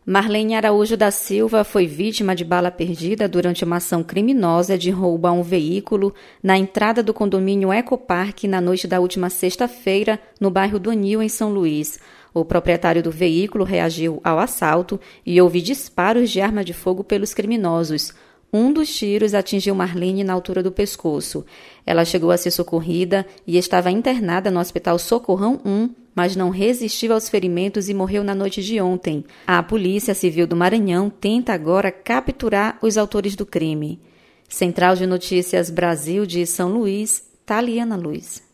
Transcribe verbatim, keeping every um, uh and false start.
Marlene Araújo da Silva foi vítima de bala perdida durante uma ação criminosa de roubo a um veículo na entrada do condomínio Ecoparque na noite da última sexta-feira, no bairro do Anil, em São Luís. O proprietário do veículo reagiu ao assalto e houve disparos de arma de fogo pelos criminosos. Um dos tiros atingiu Marlene na altura do pescoço. Ela chegou a ser socorrida e estava internada no Hospital Socorrão um, mas não resistiu aos ferimentos e morreu na noite de ontem. A Polícia Civil do Maranhão tenta agora capturar os autores do crime. Central de Notícias Brasil de São Luís, Taliana Luz.